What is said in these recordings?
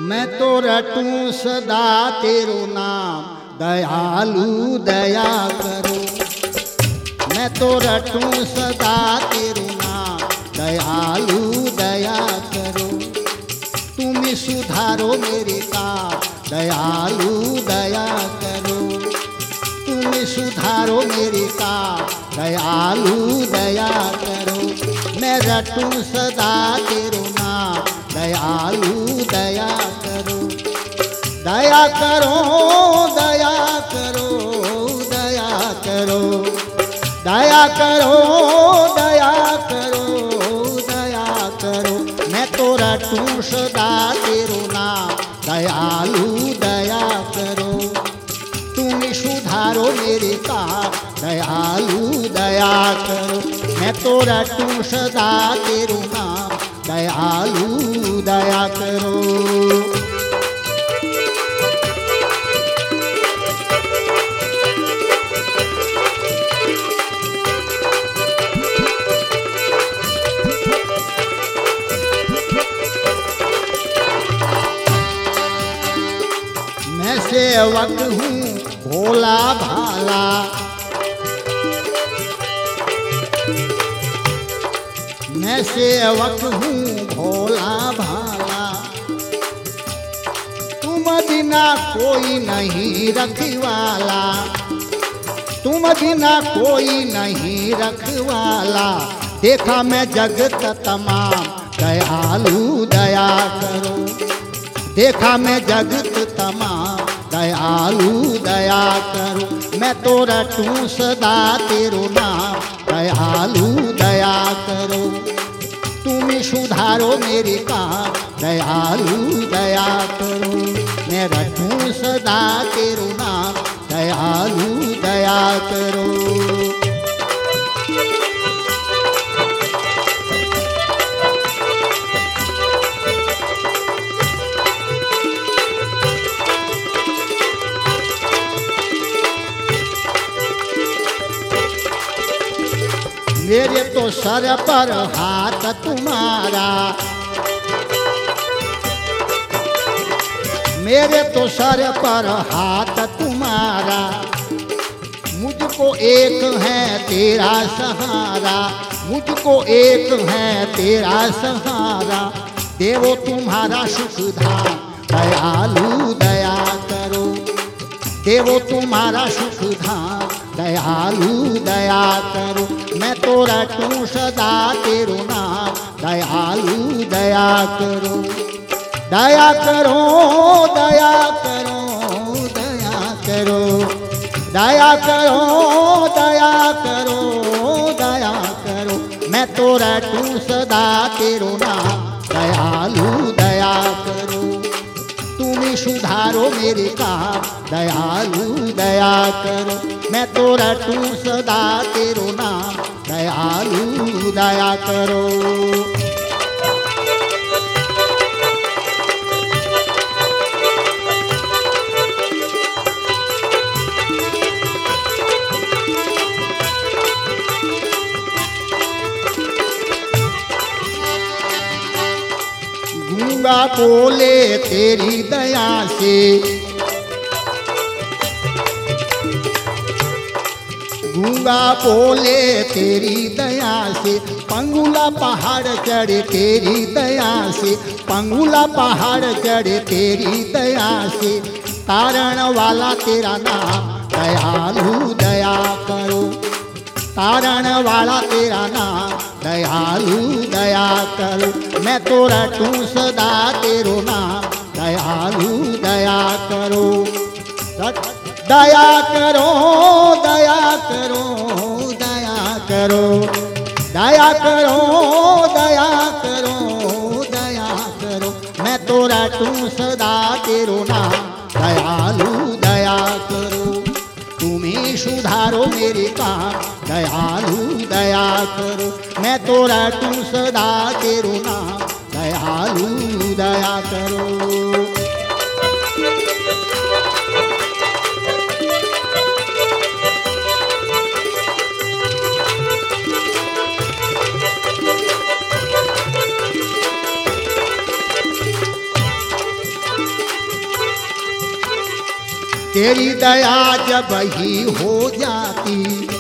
मैं तो रटूं सदा तेरो नाम, दयालु दया करो। मैं तो रटूं सदा तेरो नाम, दयालु दया करो। तुम ही सुधारो मेरे काम, दयालु दया करो। तुम ही सुधारो मेरे काम, दयालु दया करो। मैं रटूं सदा तेरो नाम, दयालु दया करो। दया करो दया करो दया करो। दया करो दया करो दया करो। मैं तो रटूं सदा तेरो नाम, दयालु दया करो। तुम सुधारो मेरे काम, दयालु दया करो। मैं तो रटूं सदा तेरो नाम, दयालु दया करो। मैं सेवक हूँ भोला भाला, मैं सेवक हूँ भोला भाला। तुम बिना कोई नहीं रखवाला, तुम बिना कोई नहीं रखवाला। देखा मैं जगत तमाम, दयालु दया करो। देखा मैं जगत तमाम, दयालु दया करो। मैं तो रटूं सदा तेरो नाम, दयालु दया करो। तुम सुधारो मेरे काम, दयालु दया करो। मैं रटूं सदा तेरो नाम, दयालु दया करो। मेरे तो सर पर हाथ तुम्हारा, मेरे तो सर पर हाथ तुम्हारा। मुझको एक है तेरा सहारा, मुझको एक है तेरा सहारा। देवो तुम्हारा सुख धाम, दयालु दया करो। देवो तुम्हारा सुख धाम, दयालु दया करो। मैं तो रटूं सदा तेरो नाम, दयालु दया करो। दया करो दया करो दया करो। दया करो दया करो दया करो। मैं तो रटूं सदा तेरो नाम, दयालु दया करो। तुम सुधारो मेरे काम, दयालु दया करो। मैं तो रटूं सदा तेरो नाम, दयालु दया करो। गूंगा बोले तेरी दया से, गूंगा बोले तेरी दया से। पंगुला पहाड़ चढ़े तेरी दया से, पंगुला पहाड़ चढ़े तेरी दया से। तारण वाला तेरा नाम, दयालु दया करो। तारण वाला तेरा नाम, दयालु दया करो। मैं तो रटूं सदा तेरो नाम, दयालु दया करो। दया करो दया करो दया करो। दया करो दया करो दया करो। मैं तो रटूं सदा तेरो नाम, दयालु दया करो। तुम्हें सुधारो मेरे काम, दयालु दया करो। मैं तो रटूं सदा तेरो नाम, दयालु दया करो। तेरी दया जब ही हो जाती,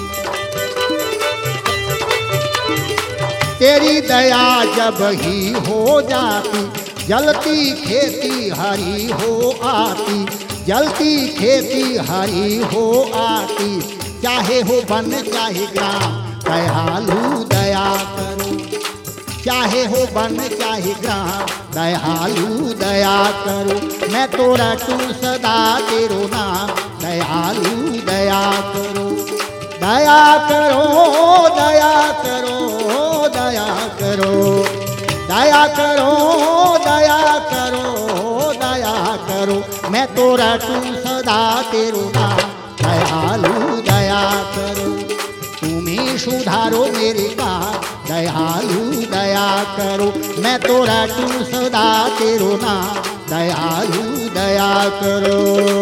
तेरी दया जब ही हो जाती, जलती खेती हरी हो आती, जलती खेती हरी हो आती। चाहे हो वन चाहे ग्राम दयालु दया करो, चाहे हो वन चाहे ग्राम दयालु दया करो। मैं तो रटूं सदा तेरो नाम दयालु दया करो, दया करो दया करो दया करो, दया करो दया करो दया करो। मैं तो रटूं सदा तेरो नाम दयालु दया करो। तुम्हें सुधारो मेरे काम दयालु दया करो। मैं तो रटूं सदा तेरो नाम दयालु दया करो।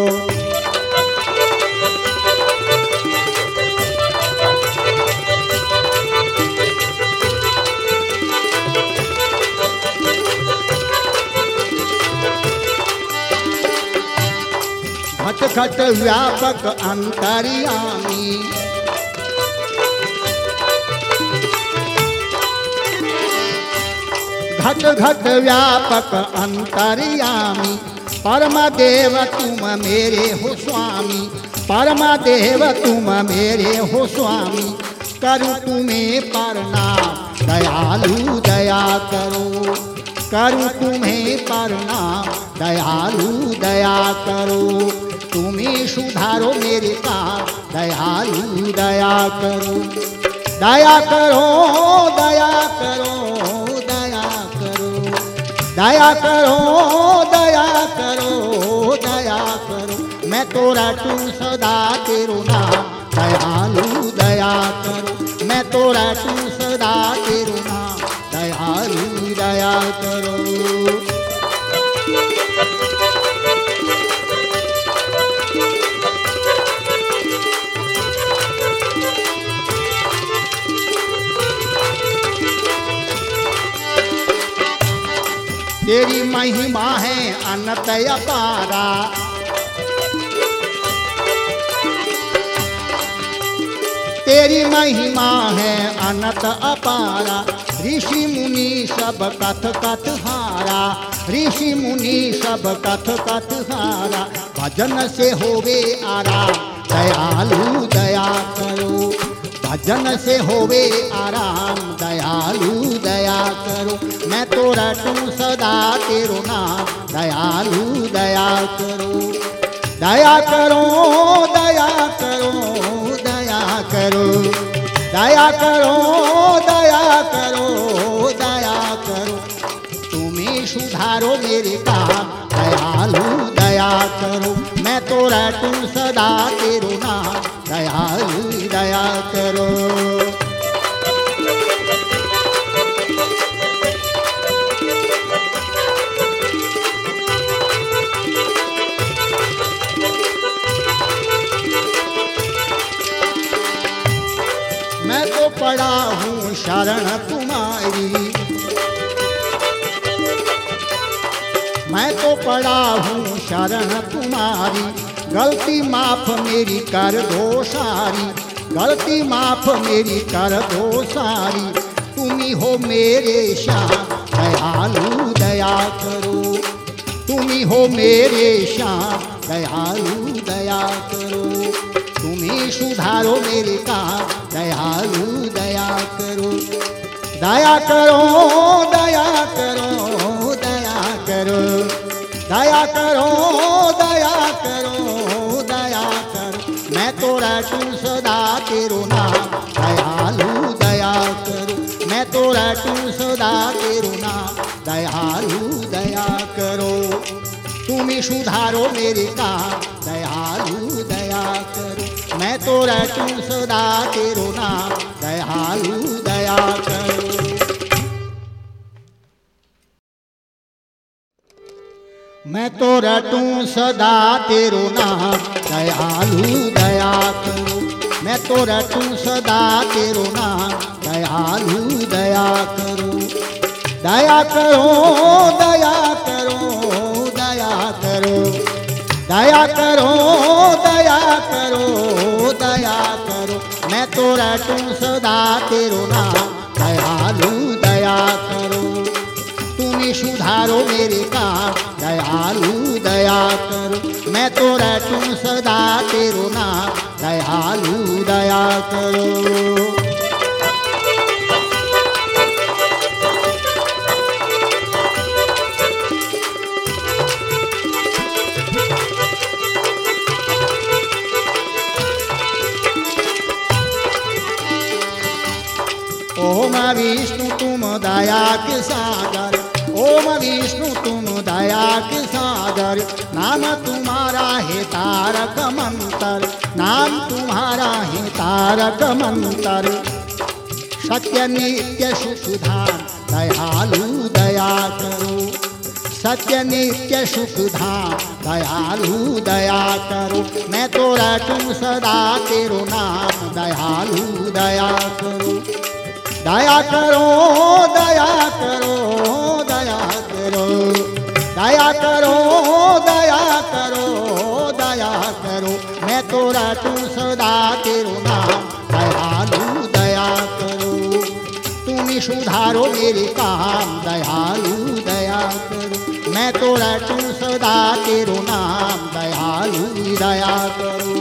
घट घट व्यापक अंतर्यामी, घट घट व्यापक अंतर्यामी। परमदेव तुम मेरे हो स्वामी, परमदेव तुम मेरे हो स्वामी। करूँ तुम्हें प्रणाम दयालु दया करो, करूँ तुम्हें प्रणाम दयालु दया करो। तुम्हें सुधारो मेरे काम दयालु दया करो, दया करो दया करो दया करो, दया करो दया करो दया करो। मैं तो रटूं सदा तेरो नाम दयालु दया करो। मैं तो रटूं सदा तेरो नाम दयालु दया करो। तेरी महिमा है अनंत अपारा, तेरी महिमा है अनंत अपारा। ऋषि मुनि सब कथ कथ हारा, ऋषि मुनि सब कथ कथ हारा। भजन से होवे आराम दयालु दया करो, भजन से होवे आराम दयालु दया करो। मैं तो रटूं सदा तेरो नाम दयालु दया करो, दया करो दया करो दया करो, दया करो दया करो दया करो। तुम्हें सुधारो मेरे काम दयालु दया करो। मैं तो रटूं सदा तेरो नाम दयालु दया करो। मैं तो पड़ा हूँ शरण तुम्हारी, मैं तो पड़ा हूँ शरण तुम्हारी। गलती माफ मेरी कर दो सारी, गलती माफ मेरी कर दो सारी। तुम ही हो मेरे श्याम दयालु दया करो, तुम ही हो मेरे श्याम दयालु दया करो। तुम ही सुधारो मेरे काम दयालु दया करो, दया करो दया करो दया करो, दया करो दया करो दया करो। मैं तो रटूं सदा तेरो नाम दयालु दया करो। मैं तो रटूं सदा तेरो नाम दयालु दया करो। तुम ही सुधारो मेरे काम दयालु दया करो। मैं तो रटूं सदा तेरो नाम दयालु दया करो। मैं तो रटूं सदा तेरो नाम दयालु दया करो। मैं तो रटूं सदा तेरो नाम दयालु दया करो। दया करो दया करो दया करो, दया करो दया करो दया करो, मैं तो रटूं सदा तेरो नाम। दयालु दया करो, तुम ही सुधारो मेरे काम। दयालु दया करो, मैं तो रटूं सदा तेरो नाम। दयालु दया करो। ओम विष्णु तुम दया के सागर, ओम विष्णु तुम दया के सागर, नाम तुम्हारा है तारक मंत्र, नाम तुम्हारा है तारक मंत्र। सत्य नित्य सुखधाम दयालु दया करो, सत्य नित्य सुखधाम दयालु दया करो, मैं तो रटूं सदा तेरो नाम। दयालु दया करो, दया करो दया करो दया करो, दया करो दया करो दया करो, मैं तो रटूं सदा तेरो नाम। दयालु दया करो, तुम ही सुधारो मेरे काम। दयालु दया करो, मैं तो रटूं सदा तेरो नाम। दयालु दया करो।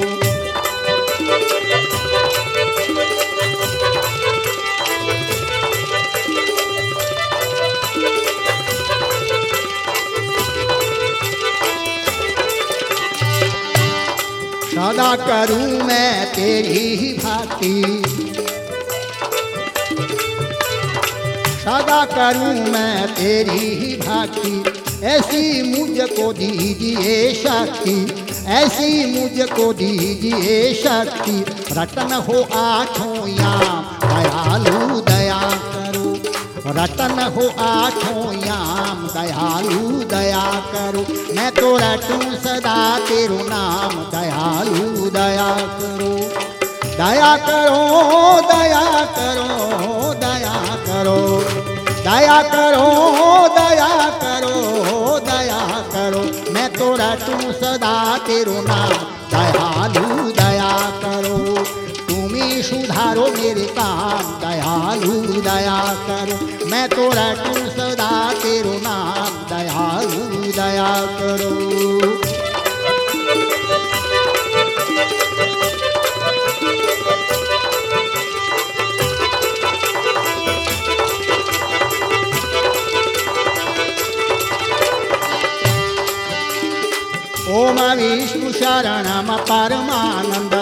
सदा करूं मैं तेरी ही भक्ति, सदा करूं मैं तेरी ही भक्ति। ऐसी मुझको दीजिए शक्ति, ऐसी मुझको दीजिए शक्ति। रतन हो आठों याम दयालु दया करो, रतन हो आठों याम दयालु दया करो, मैं तो रटूं सदा तेरो नाम। दयालु दया करो, दया करो दया करो दया करो, दया करो दया करो दया करो, मैं तो रटूं सदा तेरो नाम। दयालु दया करो, तुम ही सुधारो मेरे काम। दयालु दया करो, मैं तो रटूं सदा तेरो नाम। दयालु दया करो। ओम विष्णु शरणम परमानंद,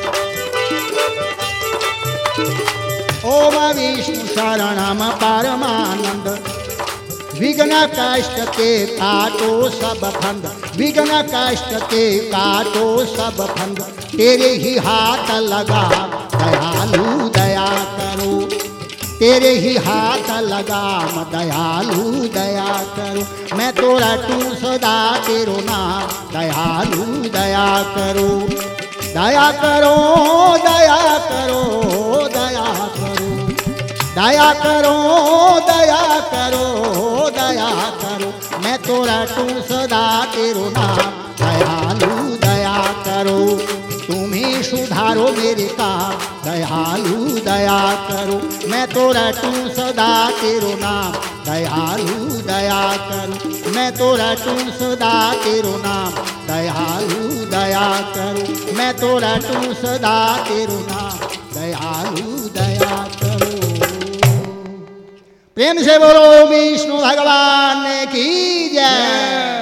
ओम विष्णु शरणम परमानंद। विघ्न कष्ट के काटो सब फंद, विघ्न कष्ट के काटो सब फंद। तेरे ही हाथ लगा दयालु दया करो, तेरे ही हाथ लगाम दयालु दया करो, मैं तो रटूं सदा तेरो नाम। दयालु दया करो, दया करो दया करो दया करो, दया करो दया करो दया करो, मैं तो रटूं सदा तेरो नाम। दयालु दया करो, तुम ही सुधारो मेरे काम। दयालु दया करो, मैं तो रटूं सदा तेरो नाम। दयालु दया करो, मैं तो रटूं सदा तेरो नाम। दयालु दया करो, मैं तो रटूं सदा तेरो नाम। दयालु दया करो। प्रेम से बोलो विष्णु भगवान की जय।